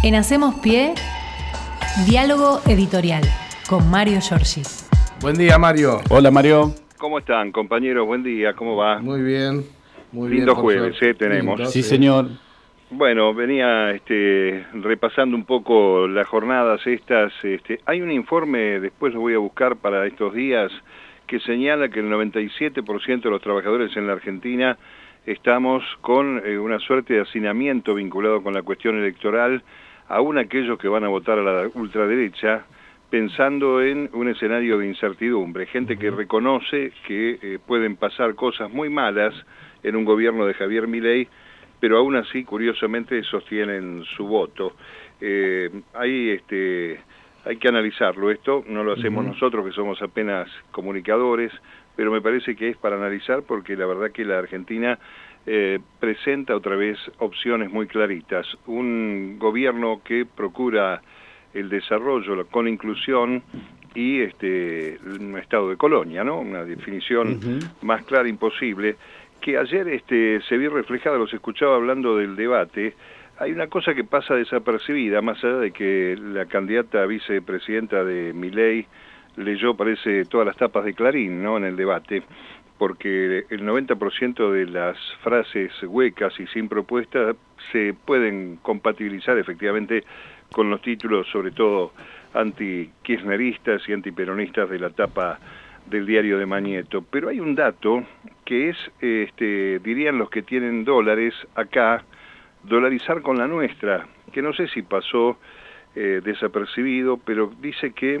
En Hacemos Pie, diálogo editorial con Mario Giorgi. Buen día, Mario. Hola, Mario. ¿Cómo están, compañeros? Buen día, ¿cómo va? Muy bien, muy bien. Lindo jueves, tenemos. Lindo, Sí, señor. Bueno, venía repasando un poco las jornadas estas. Hay un informe, después lo voy a buscar para estos días, que señala que el 97% de los trabajadores en la Argentina estamos con una suerte de hacinamiento vinculado con la cuestión electoral, aún aquellos que van a votar a la ultraderecha, pensando en un escenario de incertidumbre, gente que reconoce que pueden pasar cosas muy malas en un gobierno de Javier Milei, pero aún así, curiosamente, sostienen su voto. Hay que analizarlo esto, no lo hacemos nosotros, que somos apenas comunicadores, pero me parece que es para analizar porque la verdad que la Argentina presenta otra vez opciones muy claritas. Un gobierno que procura el desarrollo con inclusión y un estado de colonia, ¿no? Una definición más clara imposible, que ayer se vio reflejada, los escuchaba hablando del debate. Hay una cosa que pasa desapercibida, más allá de que la candidata a vicepresidenta de Milei leyó, parece, todas las tapas de Clarín, ¿no?, en el debate, porque el 90% de las frases huecas y sin propuesta se pueden compatibilizar efectivamente con los títulos, sobre todo anti-kirchneristas y antiperonistas de la tapa del diario de Mañeto. Pero hay un dato que es, dirían los que tienen dólares acá, dolarizar con la nuestra, que no sé si pasó desapercibido, pero dice que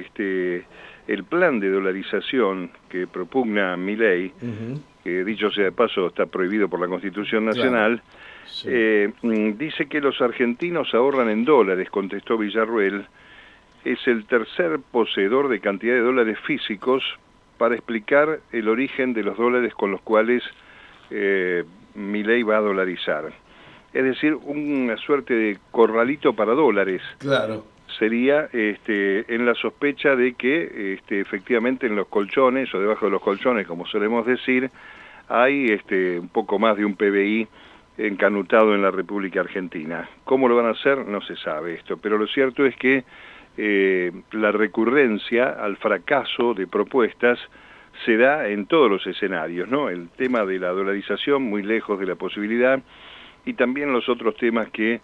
el plan de dolarización que propugna Milei, que dicho sea de paso está prohibido por la Constitución Nacional, claro, sí, dice que los argentinos ahorran en dólares, contestó Villarruel, es el tercer poseedor de cantidad de dólares físicos para explicar el origen de los dólares con los cuales Milei va a dolarizar. Es decir, una suerte de corralito para dólares. Claro. Sería en la sospecha de que efectivamente en los colchones o debajo de los colchones, como solemos decir, hay un poco más de un PBI encanutado en la República Argentina. ¿Cómo lo van a hacer? No se sabe esto, pero lo cierto es que la recurrencia al fracaso de propuestas se da en todos los escenarios, ¿no? El tema de la dolarización, muy lejos de la posibilidad, y también los otros temas que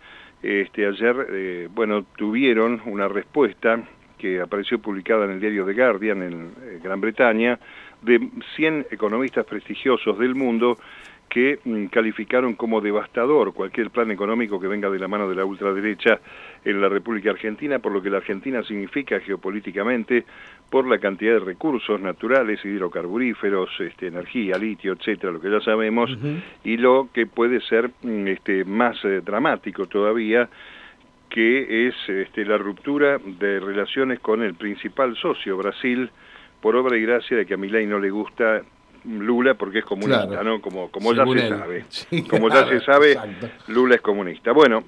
ayer, tuvieron una respuesta que apareció publicada en el diario The Guardian en Gran Bretaña, de 100 economistas prestigiosos del mundo que calificaron como devastador cualquier plan económico que venga de la mano de la ultraderecha en la República Argentina, por lo que la Argentina significa geopolíticamente, por la cantidad de recursos naturales, hidrocarburíferos, energía, litio, etcétera, lo que ya sabemos, y lo que puede ser más dramático todavía, que es la ruptura de relaciones con el principal socio, Brasil, por obra y gracia de que a Milei no le gusta Lula porque es comunista, claro, ¿no? Como ya se sabe. Sí, como claro, ya se sabe, exacto. Lula es comunista. Bueno,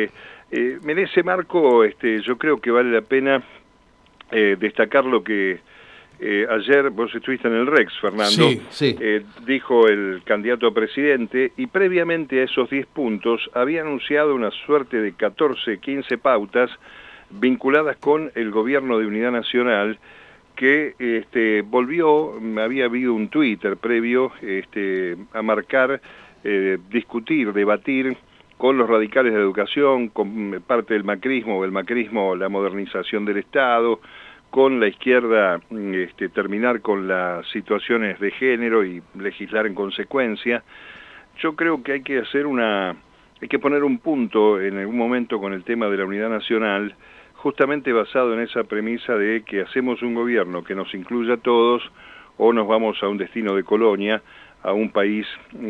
en ese marco yo creo que vale la pena destacar lo que ayer, vos estuviste en el Rex, Fernando, sí. Dijo el candidato a presidente, y previamente a esos 10 puntos había anunciado una suerte de 14, 15 pautas vinculadas con el gobierno de unidad nacional, que había habido un Twitter previo a marcar, discutir, debatir con los radicales de educación, con parte del macrismo, la modernización del Estado, con la izquierda, terminar con las situaciones de género y legislar en consecuencia. Yo creo que hay que poner un punto en algún momento con el tema de la unidad nacional, justamente basado en esa premisa de que hacemos un gobierno que nos incluya a todos o nos vamos a un destino de colonia, a un país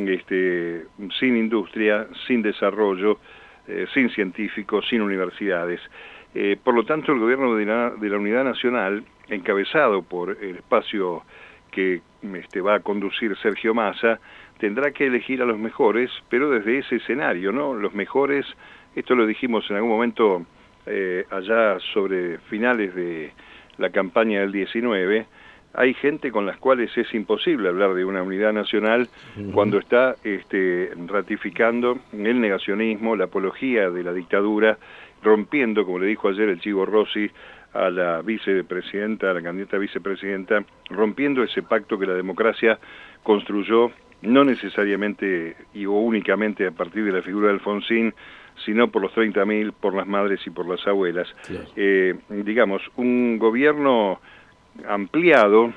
sin industria, sin desarrollo, sin científicos, sin universidades. Por lo tanto, el gobierno de la Unidad Nacional, encabezado por el espacio que va a conducir Sergio Massa, tendrá que elegir a los mejores, pero desde ese escenario, ¿no? Los mejores, esto lo dijimos en algún momento allá sobre finales de la campaña del 19, hay gente con las cuales es imposible hablar de una unidad nacional cuando está ratificando el negacionismo, la apología de la dictadura rompiendo, como le dijo ayer el Chivo Rossi a la vicepresidenta, a la candidata a vicepresidenta, rompiendo ese pacto que la democracia construyó, no necesariamente o únicamente a partir de la figura de Alfonsín, sino por los 30.000, por las madres y por las abuelas. Claro. Digamos, un gobierno ampliado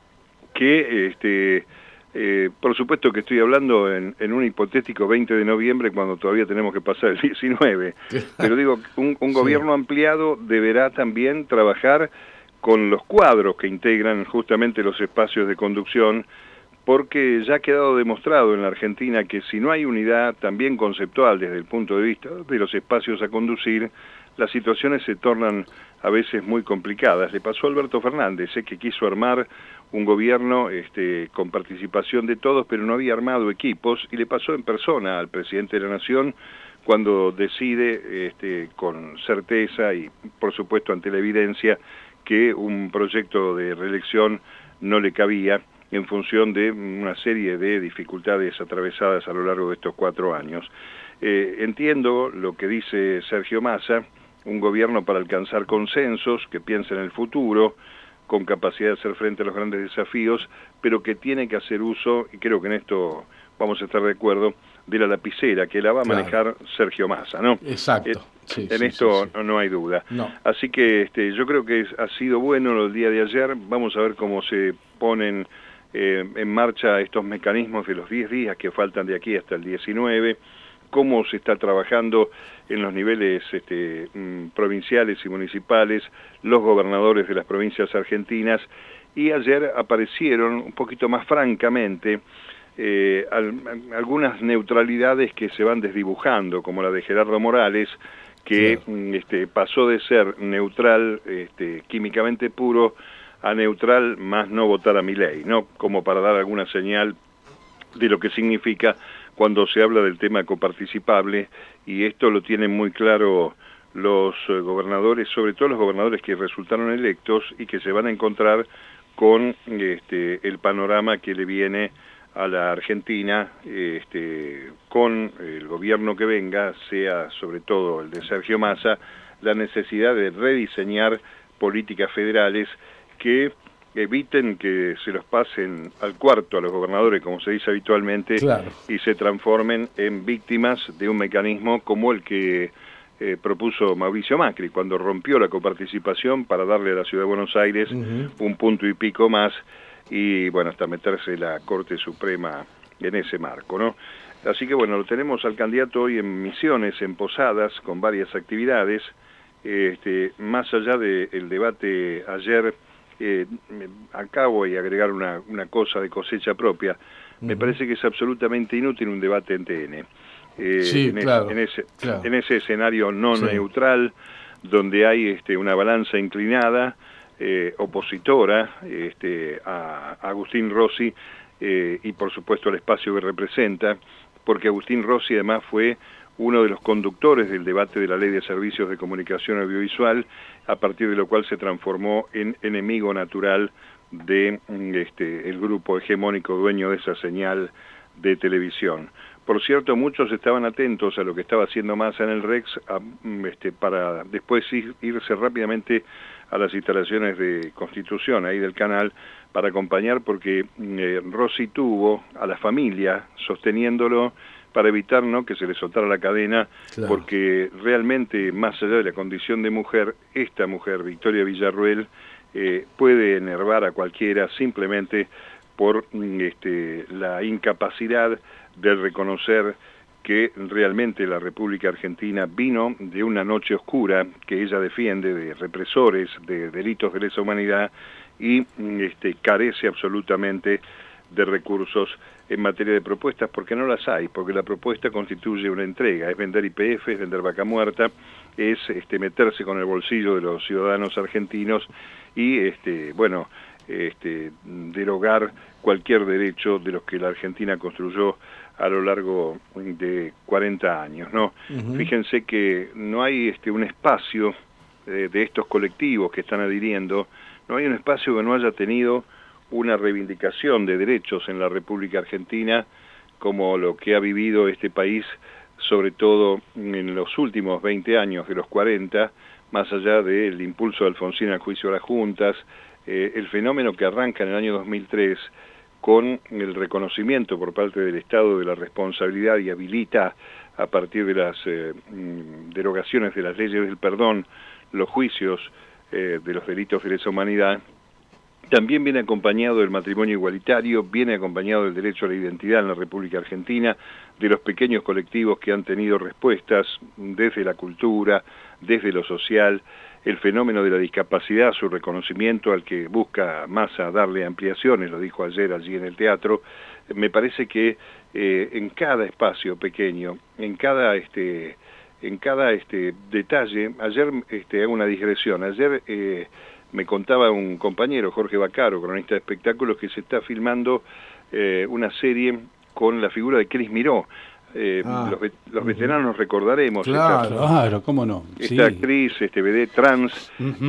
que, por supuesto que estoy hablando en un hipotético 20 de noviembre, cuando todavía tenemos que pasar el 19, pero digo, un gobierno ampliado deberá también trabajar con los cuadros que integran justamente los espacios de conducción, porque ya ha quedado demostrado en la Argentina que si no hay unidad también conceptual desde el punto de vista de los espacios a conducir, las situaciones se tornan a veces muy complicadas. Le pasó a Alberto Fernández, que quiso armar un gobierno con participación de todos, pero no había armado equipos, y le pasó en persona al presidente de la Nación cuando decide con certeza y por supuesto ante la evidencia que un proyecto de reelección no le cabía, en función de una serie de dificultades atravesadas a lo largo de estos 4 años. Entiendo lo que dice Sergio Massa, un gobierno para alcanzar consensos, que piensa en el futuro, con capacidad de hacer frente a los grandes desafíos, pero que tiene que hacer uso, y creo que en esto vamos a estar de acuerdo, de la lapicera, que la va a manejar Sergio Massa, ¿no? Exacto. En esto no hay duda. No. Así que yo creo que ha sido bueno el día de ayer. Vamos a ver cómo se ponen en marcha estos mecanismos de los 10 días que faltan de aquí hasta el 19, cómo se está trabajando en los niveles provinciales y municipales, los gobernadores de las provincias argentinas, y ayer aparecieron un poquito más francamente algunas neutralidades que se van desdibujando, como la de Gerardo Morales, que pasó de ser neutral químicamente puro a neutral más no votar a Milei, ¿no? Como para dar alguna señal de lo que significa cuando se habla del tema coparticipable, y esto lo tienen muy claro los gobernadores, sobre todo los gobernadores que resultaron electos y que se van a encontrar con el panorama que le viene a la Argentina con el gobierno que venga, sea sobre todo el de Sergio Massa, la necesidad de rediseñar políticas federales que eviten que se los pasen al cuarto a los gobernadores, como se dice habitualmente, claro, y se transformen en víctimas de un mecanismo como el que propuso Mauricio Macri, cuando rompió la coparticipación para darle a la Ciudad de Buenos Aires un punto y pico más, y bueno, hasta meterse la Corte Suprema en ese marco, ¿no? Así que bueno, lo tenemos al candidato hoy en Misiones, en Posadas, con varias actividades, más allá del debate ayer. Acá voy a agregar una cosa de cosecha propia. Me parece que es absolutamente inútil un debate en TN. En ese escenario no neutral, donde hay una balanza inclinada, opositora a Agustín Rossi y por supuesto al espacio que representa, porque Agustín Rossi además fue uno de los conductores del debate de la Ley de Servicios de Comunicación Audiovisual, a partir de lo cual se transformó en enemigo natural de el grupo hegemónico dueño de esa señal de televisión. Por cierto, muchos estaban atentos a lo que estaba haciendo Massa en el Rex, para después irse rápidamente a las instalaciones de Constitución, ahí del canal, para acompañar, porque Rossi tuvo a la familia sosteniéndolo para evitar que se le soltara la cadena, claro, porque realmente, más allá de la condición de mujer, esta mujer, Victoria Villarruel, puede enervar a cualquiera simplemente por la incapacidad de reconocer que realmente la República Argentina vino de una noche oscura que ella defiende, de represores, de delitos de lesa humanidad, y carece absolutamente de recursos en materia de propuestas, porque no las hay, porque la propuesta constituye una entrega, es vender YPF, es vender vaca muerta, es meterse con el bolsillo de los ciudadanos argentinos y derogar cualquier derecho de los que la Argentina construyó a lo largo de 40 años, ¿no? Fíjense que no hay un espacio de estos colectivos que están adhiriendo, no hay un espacio que no haya tenido una reivindicación de derechos en la República Argentina como lo que ha vivido este país sobre todo en los últimos 20 años de los 40, más allá del impulso de Alfonsín al juicio de las juntas, el fenómeno que arranca en el año 2003 con el reconocimiento por parte del Estado de la responsabilidad y habilita a partir de las derogaciones de las leyes del perdón los juicios de los delitos de lesa humanidad. También viene acompañado del matrimonio igualitario, viene acompañado del derecho a la identidad en la República Argentina, de los pequeños colectivos que han tenido respuestas desde la cultura, desde lo social, el fenómeno de la discapacidad, su reconocimiento al que busca Massa darle ampliaciones, lo dijo ayer allí en el teatro. Me parece que en cada espacio pequeño, en cada detalle, ayer hago una digresión, ayer me contaba un compañero, Jorge Baccaro, cronista de espectáculos, que se está filmando una serie con la figura de Cris Miró. Los veteranos recordaremos. Claro, cómo no. Esta actriz, vedette trans,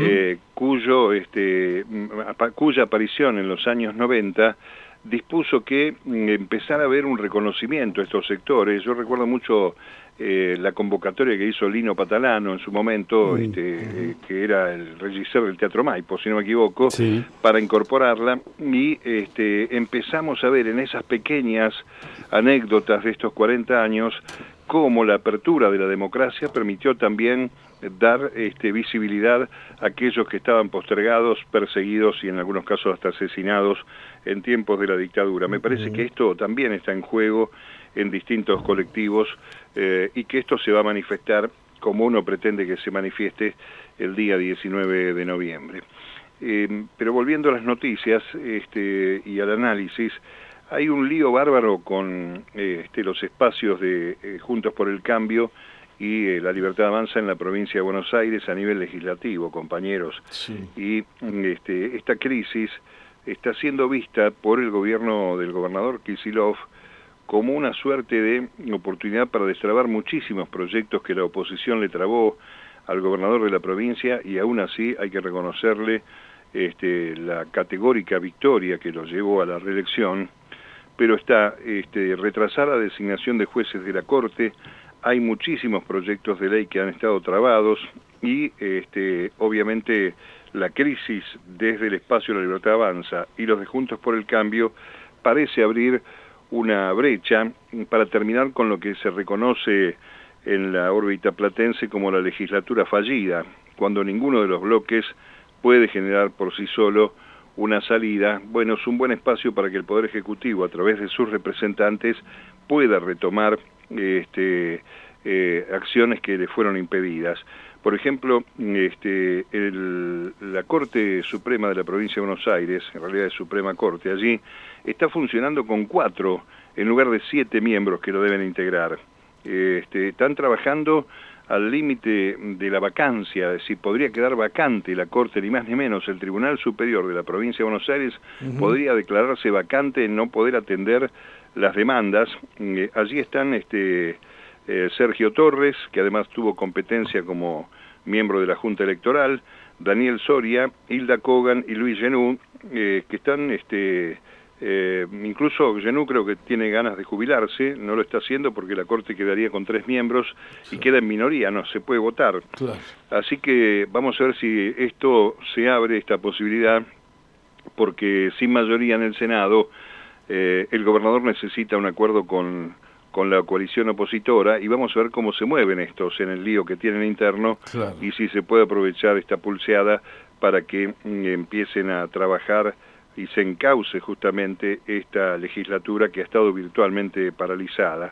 cuya aparición en los años 90 dispuso que empezara a haber un reconocimiento a estos sectores. Yo recuerdo mucho la convocatoria que hizo Lino Patalano en su momento, que era el regisseur del Teatro Maipo, si no me equivoco, para incorporarla, y empezamos a ver en esas pequeñas anécdotas de estos 40 años cómo la apertura de la democracia permitió también dar visibilidad a aquellos que estaban postergados, perseguidos y en algunos casos hasta asesinados en tiempos de la dictadura. Me parece que esto también está en juego en distintos colectivos y que esto se va a manifestar como uno pretende que se manifieste el día 19 de noviembre. Pero volviendo a las noticias y al análisis, hay un lío bárbaro con los espacios de Juntos por el Cambio y La Libertad Avanza en la provincia de Buenos Aires a nivel legislativo, compañeros. Y esta crisis está siendo vista por el gobierno del gobernador Kicillof como una suerte de oportunidad para destrabar muchísimos proyectos que la oposición le trabó al gobernador de la provincia, y aún así hay que reconocerle la categórica victoria que lo llevó a la reelección. Pero está retrasar la designación de jueces de la Corte, hay muchísimos proyectos de ley que han estado trabados y obviamente la crisis desde el espacio de La Libertad Avanza y los de Juntos por el Cambio parece abrir una brecha para terminar con lo que se reconoce en la órbita platense como la legislatura fallida, cuando ninguno de los bloques puede generar por sí solo una salida. Bueno, es un buen espacio para que el Poder Ejecutivo, a través de sus representantes, pueda retomar acciones que le fueron impedidas. Por ejemplo, la Corte Suprema de la Provincia de Buenos Aires, en realidad es Suprema Corte, allí está funcionando con 4 en lugar de 7 miembros que lo deben integrar. Están trabajando al límite de la vacancia, es decir, podría quedar vacante la Corte, ni más ni menos. El Tribunal Superior de la Provincia de Buenos Aires podría declararse vacante en no poder atender las demandas. Allí están Sergio Torres, que además tuvo competencia como miembro de la Junta Electoral, Daniel Soria, Hilda Kogan y Luis Genú, que están, incluso Genú creo que tiene ganas de jubilarse, no lo está haciendo porque la Corte quedaría con 3 miembros y queda en minoría, no se puede votar. Claro. Así que vamos a ver si esto se abre, esta posibilidad, porque sin mayoría en el Senado, el gobernador necesita un acuerdo con la coalición opositora, y vamos a ver cómo se mueven estos en el lío que tienen interno, claro, y si se puede aprovechar esta pulseada para que empiecen a trabajar y se encauce justamente esta legislatura que ha estado virtualmente paralizada.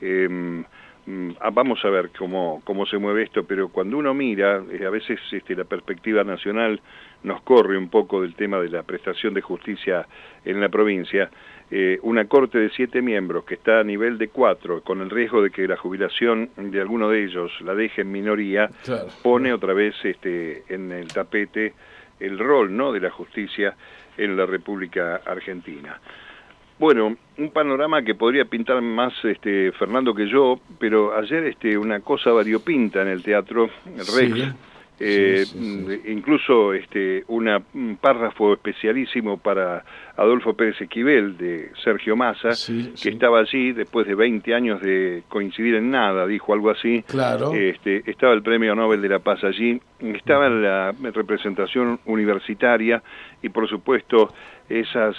Vamos a ver cómo se mueve esto, pero cuando uno mira, a veces la perspectiva nacional nos corre un poco del tema de la prestación de justicia en la provincia. Una Corte de 7 miembros que está a nivel de 4, con el riesgo de que la jubilación de alguno de ellos la deje en minoría, claro, pone otra vez en el tapete el rol, ¿no?, de la justicia en la República Argentina. Bueno, un panorama que podría pintar más Fernando que yo, pero ayer una cosa variopinta en el Teatro Rex, Incluso un párrafo especialísimo para Adolfo Pérez Esquivel de Sergio Massa, que estaba allí después de 20 años de coincidir en nada, dijo algo así. Claro. Estaba el Premio Nobel de la Paz allí, estaba la representación universitaria y por supuesto esas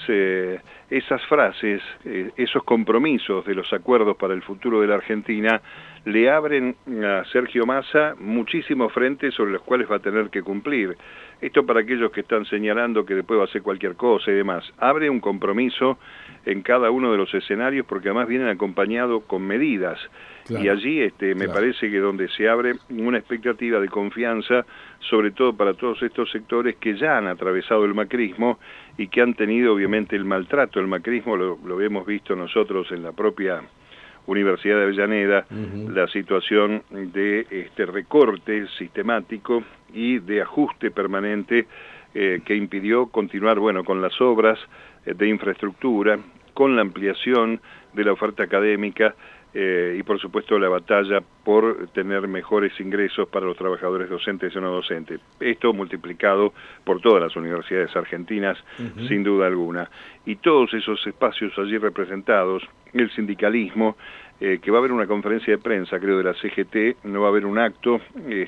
frases, esos compromisos de los acuerdos para el futuro de la Argentina le abren a Sergio Massa muchísimos frentes sobre los cuales va a tener que cumplir. Esto para aquellos que están señalando que después va a hacer cualquier cosa y demás. Abre un compromiso en cada uno de los escenarios porque además vienen acompañados con medidas. Claro, y allí me parece que donde se abre una expectativa de confianza, sobre todo para todos estos sectores que ya han atravesado el macrismo y que han tenido obviamente el maltrato del macrismo, lo hemos visto nosotros en la propia Universidad de Avellaneda, la situación de recorte sistemático y de ajuste permanente que impidió continuar con las obras de infraestructura, con la ampliación de la oferta académica y por supuesto la batalla por tener mejores ingresos para los trabajadores docentes y no docentes. Esto multiplicado por todas las universidades argentinas, sin duda alguna. Y todos esos espacios allí representados, el sindicalismo, que va a haber una conferencia de prensa, creo, de la CGT, no va a haber un acto,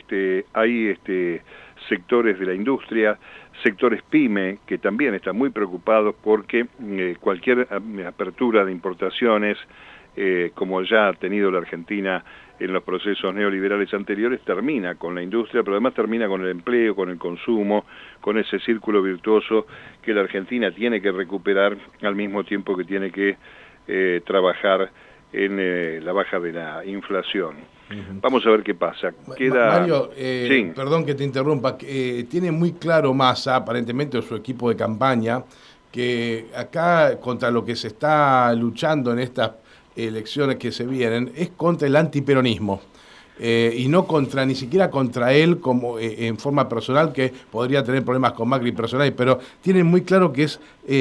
hay sectores de la industria, sectores PYME, que también están muy preocupados porque cualquier apertura de importaciones, como ya ha tenido la Argentina en los procesos neoliberales anteriores, termina con la industria, pero además termina con el empleo, con el consumo, con ese círculo virtuoso que la Argentina tiene que recuperar al mismo tiempo que tiene que trabajar en la baja de la inflación. Vamos a ver qué pasa. Mario, perdón que te interrumpa, tiene muy claro Massa, aparentemente, o su equipo de campaña, que acá contra lo que se está luchando en estas elecciones que se vienen es contra el antiperonismo. Y no ni siquiera contra él como en forma personal, que podría tener problemas con Macri personales, pero tienen muy claro que es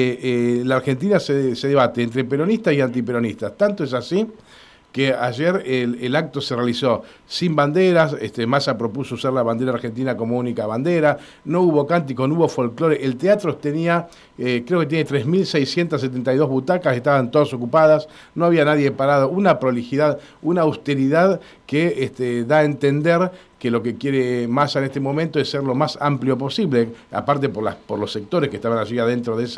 la Argentina se debate entre peronistas y antiperonistas. Tanto es así que ayer el acto se realizó sin banderas, Massa propuso usar la bandera argentina como única bandera, no hubo cántico, no hubo folclore, el teatro tenía, creo que tiene 3.672 butacas, estaban todas ocupadas, no había nadie parado, una prolijidad, una austeridad que da a entender que lo que quiere Massa en este momento es ser lo más amplio posible, aparte por los sectores que estaban allí adentro de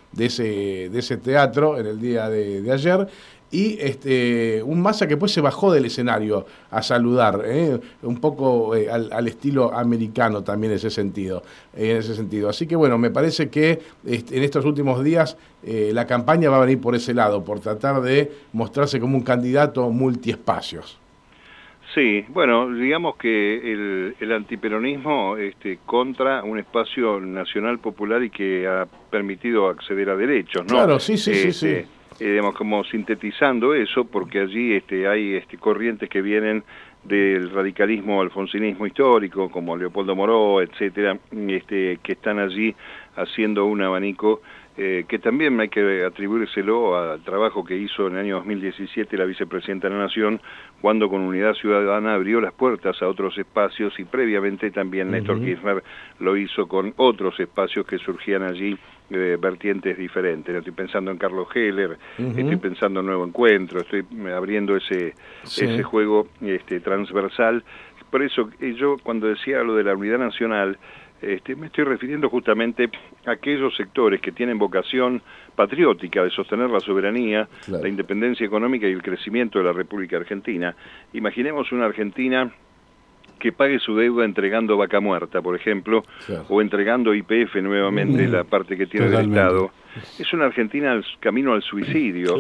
ese teatro en el día de ayer, y un Massa que después se bajó del escenario a saludar, un poco al estilo americano también en ese sentido. Así que bueno, me parece que en estos últimos días la campaña va a venir por ese lado, por tratar de mostrarse como un candidato multiespacios. Sí, bueno, digamos que el antiperonismo contra un espacio nacional popular y que ha permitido acceder a derechos, ¿no? Claro, sí. Digamos, como sintetizando eso, porque allí hay corrientes que vienen del radicalismo alfonsinismo histórico, como Leopoldo Moró, etcétera, que están allí haciendo un abanico que también hay que atribuírselo al trabajo que hizo en el año 2017 la vicepresidenta de la Nación, cuando con Unidad Ciudadana abrió las puertas a otros espacios, y previamente también Néstor Kirchner lo hizo con otros espacios que surgían allí, vertientes diferentes. Estoy pensando en Carlos Heller, estoy pensando en Nuevo Encuentro, estoy abriendo ese juego transversal. Por eso yo cuando decía lo de la unidad nacional, me estoy refiriendo justamente a aquellos sectores que tienen vocación patriótica de sostener la soberanía, la independencia económica y el crecimiento de la República Argentina. Imaginemos una Argentina que pague su deuda entregando vaca muerta, por ejemplo, o entregando YPF nuevamente, la parte que tiene del Estado. Es una Argentina camino al suicidio,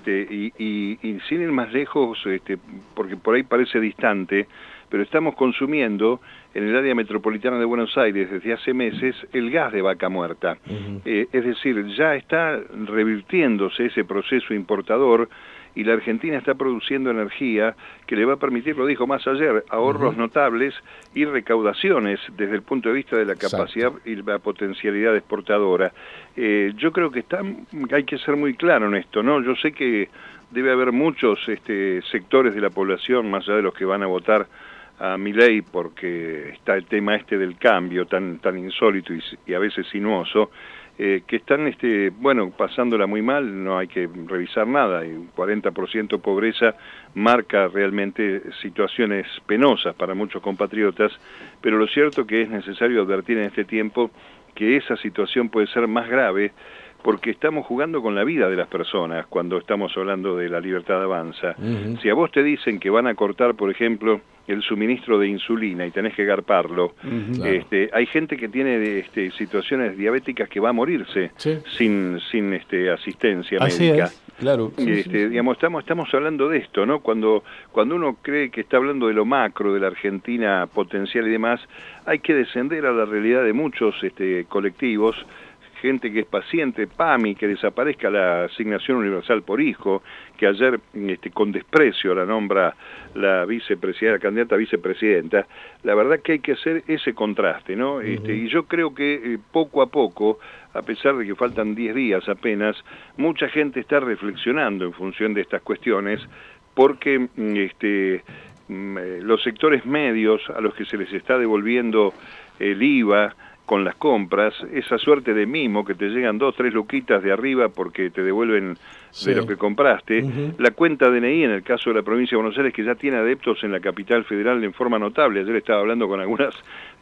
y sin ir más lejos, porque por ahí parece distante, pero estamos consumiendo en el área metropolitana de Buenos Aires desde hace meses el gas de vaca muerta. Es decir, ya está revirtiéndose ese proceso importador, y la Argentina está produciendo energía que le va a permitir, lo dijo más ayer, ahorros notables y recaudaciones desde el punto de vista de la capacidad y la potencialidad exportadora. Yo creo que hay que ser muy claro en esto, ¿no? Yo sé que debe haber muchos sectores de la población, más allá de los que van a votar a Milei porque está el tema este del cambio tan insólito y a veces sinuoso, que están bueno, pasándola muy mal, no hay que revisar nada, y un 40% pobreza marca realmente situaciones penosas para muchos compatriotas, pero lo cierto que es necesario advertir en este tiempo que esa situación puede ser más grave porque estamos jugando con la vida de las personas cuando estamos hablando de la libertad avanza. Si a vos te dicen que van a cortar, por ejemplo, el suministro de insulina y tenés que garparlo, claro. Hay gente que tiene situaciones diabéticas que va a morirse sin asistencia así médica. Es, claro. Digamos, estamos hablando de esto, ¿no? Cuando uno cree que está hablando de lo macro, de la Argentina potencial y demás, hay que descender a la realidad de muchos colectivos, gente que es paciente, PAMI, que desaparezca la asignación universal por hijo, que ayer con desprecio la nombra la vicepresidenta, la candidata a vicepresidenta. La verdad que hay que hacer ese contraste, ¿no? Y yo creo que poco a poco, a pesar de que faltan 10 días apenas, mucha gente está reflexionando en función de estas cuestiones, porque los sectores medios a los que se les está devolviendo el IVA con las compras, esa suerte de mimo que te llegan 2, 3 luquitas de arriba porque te devuelven de lo que compraste, la cuenta DNI en el caso de la provincia de Buenos Aires, que ya tiene adeptos en la capital federal en forma notable. Ayer estaba hablando con algunas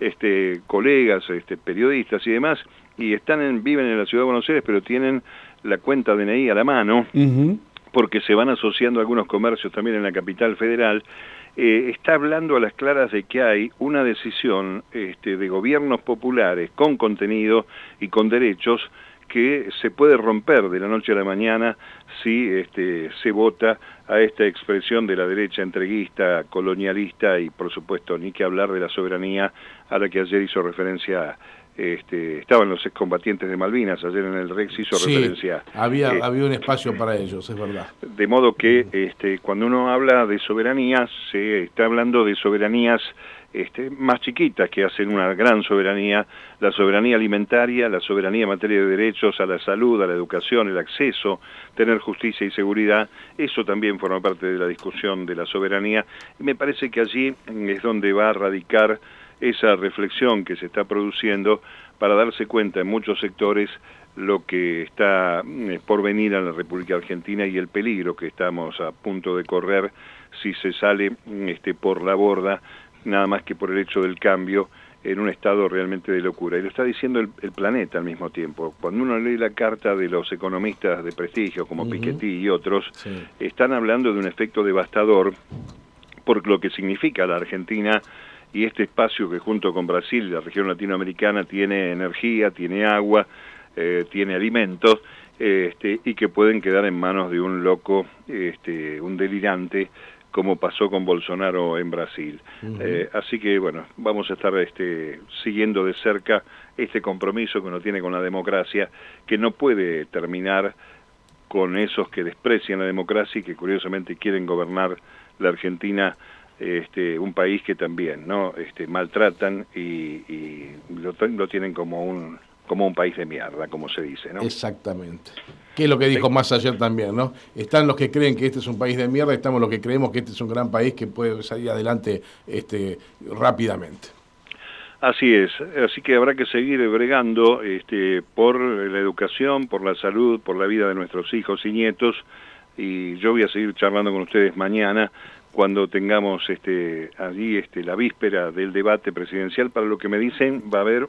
colegas, periodistas y demás, y viven en la ciudad de Buenos Aires, pero tienen la cuenta DNI a la mano, porque se van asociando a algunos comercios también en la capital federal. Está hablando a las claras de que hay una decisión de gobiernos populares con contenido y con derechos que se puede romper de la noche a la mañana si se vota a esta expresión de la derecha entreguista, colonialista y por supuesto ni que hablar de la soberanía a la que ayer hizo referencia. Estaban los excombatientes de Malvinas, ayer en el Rex hizo referencia. Había un espacio para ellos, es verdad. De modo que cuando uno habla de soberanías, se está hablando de soberanías más chiquitas que hacen una gran soberanía, la soberanía alimentaria, la soberanía en materia de derechos a la salud, a la educación, el acceso, tener justicia y seguridad. Eso también forma parte de la discusión de la soberanía, y me parece que allí es donde va a radicar esa reflexión que se está produciendo para darse cuenta en muchos sectores lo que está por venir a la República Argentina y el peligro que estamos a punto de correr si se sale por la borda, nada más que por el hecho del cambio, en un estado realmente de locura. Y lo está diciendo el planeta al mismo tiempo. Cuando uno lee la carta de los economistas de prestigio como Piketty y otros, están hablando de un efecto devastador por lo que significa la Argentina y este espacio que junto con Brasil y la región latinoamericana tiene energía, tiene agua, tiene alimentos, y que pueden quedar en manos de un loco, un delirante, como pasó con Bolsonaro en Brasil. Así que, bueno, vamos a estar siguiendo de cerca este compromiso que uno tiene con la democracia, que no puede terminar con esos que desprecian la democracia y que curiosamente quieren gobernar la Argentina, un país que también maltratan y lo tienen como un país de mierda, como se dice, ¿no? Exactamente. Que es lo que dijo Massa ayer también, ¿no? Están los que creen que este es un país de mierda, estamos los que creemos que este es un gran país que puede salir adelante rápidamente. Así es, así que habrá que seguir bregando por la educación, por la salud, por la vida de nuestros hijos y nietos, y yo voy a seguir charlando con ustedes mañana cuando tengamos allí la víspera del debate presidencial. Para lo que me dicen va a haber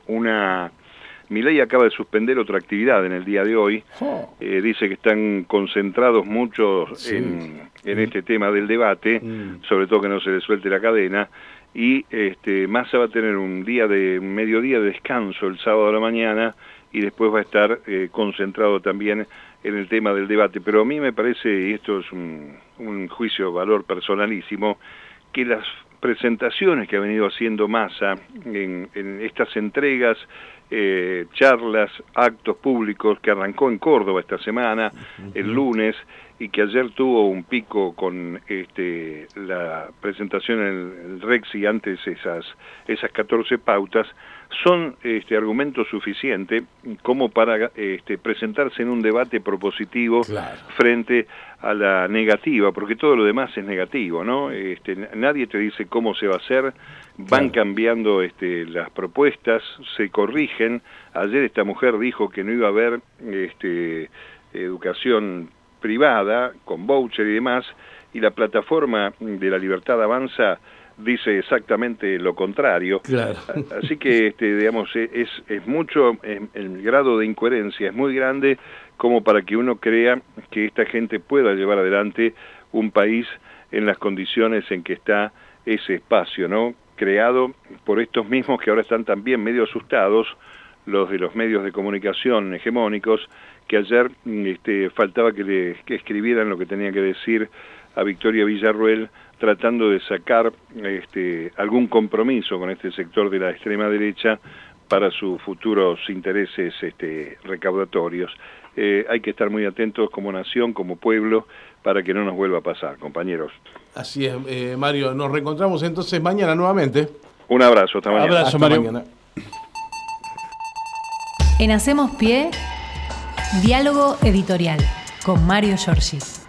Milei acaba de suspender otra actividad en el día de hoy. Dice que están concentrados muchos en este tema del debate, sobre todo que no se le suelte la cadena, y Massa va a tener un mediodía de descanso el sábado a la mañana, y después va a estar concentrado también en el tema del debate. Pero a mí me parece, y esto es un juicio de valor personalísimo, que las presentaciones que ha venido haciendo Massa en estas entregas charlas, actos públicos que arrancó en Córdoba esta semana, el lunes, y que ayer tuvo un pico con la presentación en el Rex y antes esas 14 pautas, son argumentos suficientes como para presentarse en un debate propositivo frente a la negativa, porque todo lo demás es negativo, ¿no? Nadie te dice cómo se va a hacer, van cambiando las propuestas, se corrigen. Ayer esta mujer dijo que no iba a haber educación privada, con voucher y demás, y la plataforma de La Libertad Avanza dice exactamente lo contrario. Así que, digamos, es mucho, el grado de incoherencia es muy grande como para que uno crea que esta gente pueda llevar adelante un país en las condiciones en que está ese espacio, ¿no? Creado por estos mismos que ahora están también medio asustados, los de los medios de comunicación hegemónicos, que ayer faltaba que escribieran lo que tenía que decir a Victoria Villarruel, tratando de sacar algún compromiso con este sector de la extrema derecha para sus futuros intereses recaudatorios. Hay que estar muy atentos como nación, como pueblo, para que no nos vuelva a pasar, compañeros. Así es, Mario. Nos reencontramos entonces mañana nuevamente. Un abrazo, hasta mañana. Abrazo, Mario. Mañana. En Hacemos Pie, diálogo editorial con Mario Giorgi.